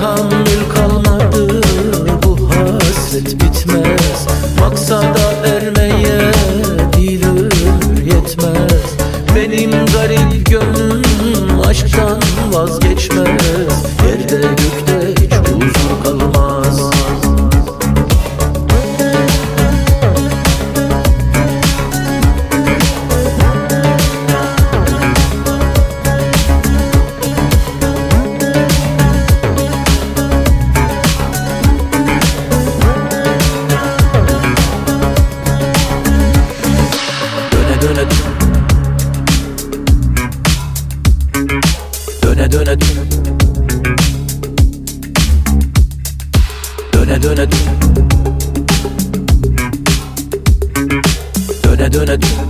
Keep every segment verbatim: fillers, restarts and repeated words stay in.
tahammül kalmadı, bu hasret bitmez. Maksada ermeye dilim yetmez. Benim garip gönlüm aşktan vazgeçmez. Yerde gökte hiç huzur kalmaz. Döne döne döne döne döne döne döne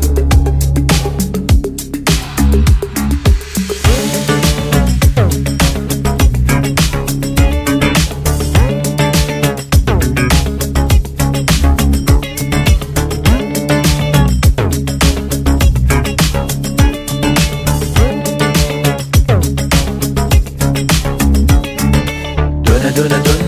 döne döne